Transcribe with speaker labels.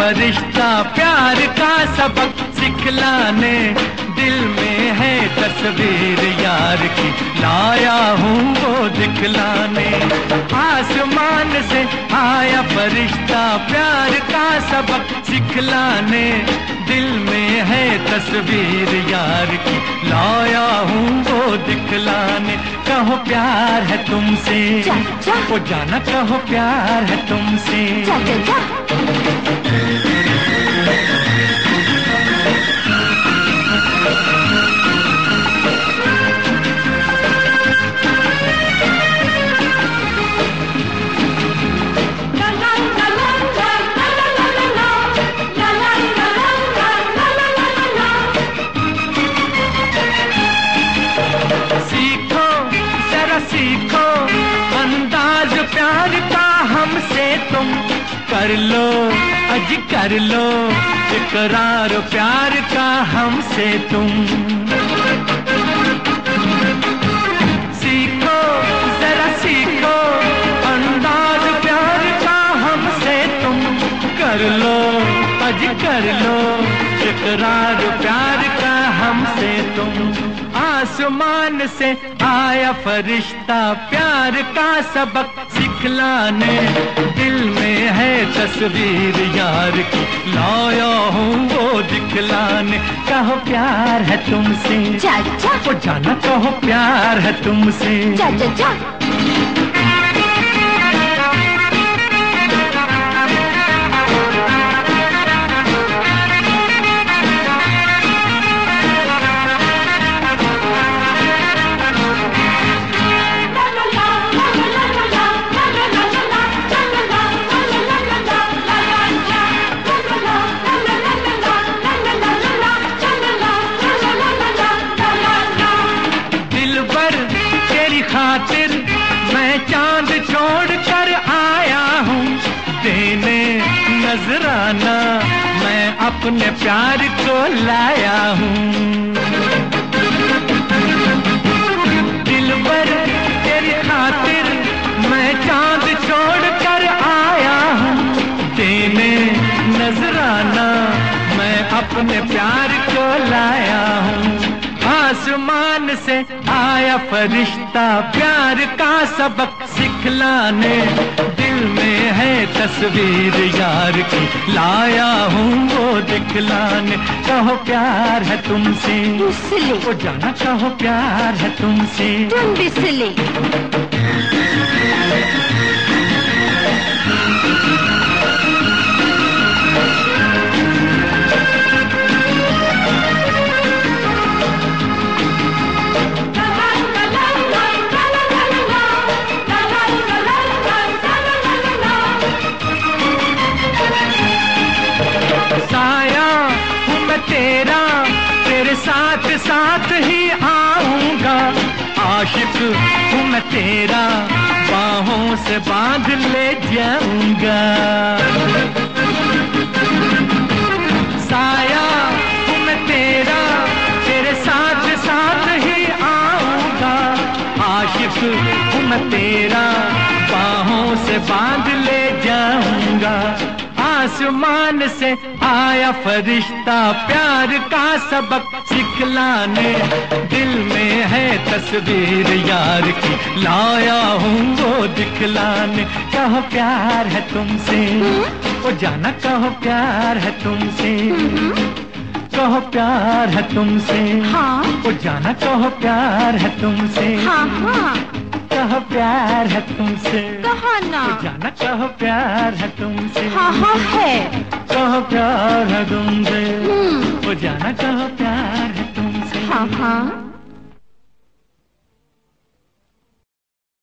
Speaker 1: फरिश्ता प्यार का सबक सिखलाने, दिल में है तस्वीर यार की, लाया हूँ वो दिखलाने। आसमान से आया फरिश्ता प्यार का सबक सिखलाने, दिल में है तस्वीर यार की, लाया हूँ वो दिखलाने। कहो प्यार है तुमसे, वो जाना कहो प्यार है तुमसे। सीखो अंदाज प्यार का हमसे तुम, कर लो अज कर लो इकरार प्यार का हमसे तुम। सीखो जरा सीखो अंदाज प्यार का हमसे तुम, कर लो अज कर लो इकरार प्यार का हमसे तुम। आसमान से आया फरिश्ता प्यार का सबक सिखलाने, दिल में है तस्वीर यार की, लाया हूँ वो दिखलाने। कहो प्यार है तुमसे, वो जाना कहो प्यार है तुमसे। खातिर मैं चांद छोड़ कर आया हूँ, देने नजराना मैं अपने प्यार को लाया हूँ। दिल पर तेरी खातिर मैं चांद छोड़ कर आया हूँ, देने नजराना मैं अपने प्यार को लाया हूँ। आसमान से आया फरिश्ता प्यार का सबक सिखलाने, दिल में है तस्वीर यार की, लाया हूँ वो दिखलाने। कहो प्यार है तुमसे, वो जाना कहो प्यार है तुमसे। साया हूँ मैं तेरा, तेरे साथ साथ ही आऊंगा, आशिक हूँ मैं तेरा, बाहों से बांध ले जाऊंगा। साया हूँ मैं तेरा, तेरे साथ साथ ही आऊंगा, आशिक हूँ मैं तेरा, बाहों से बांध ले जाऊंगा। आसमान से आया फरिश्ता प्यार का सबक सिखलाने, दिल में है तस्वीर यार की, लाया हूँ वो दिखलाने। कहो प्यार है तुमसे, वो जाना कहो प्यार है तुमसे। कहो प्यार है तुमसे, वो जाना कहो प्यार है तुमसे। कहो प्यार है तुमसे,
Speaker 2: कहा ना
Speaker 1: जाना कहो प्यार है तुमसे।
Speaker 2: हाँ है,
Speaker 1: कहो प्यार है तुमसे, वो जाना कहो प्यार है तुमसे।
Speaker 2: हाँ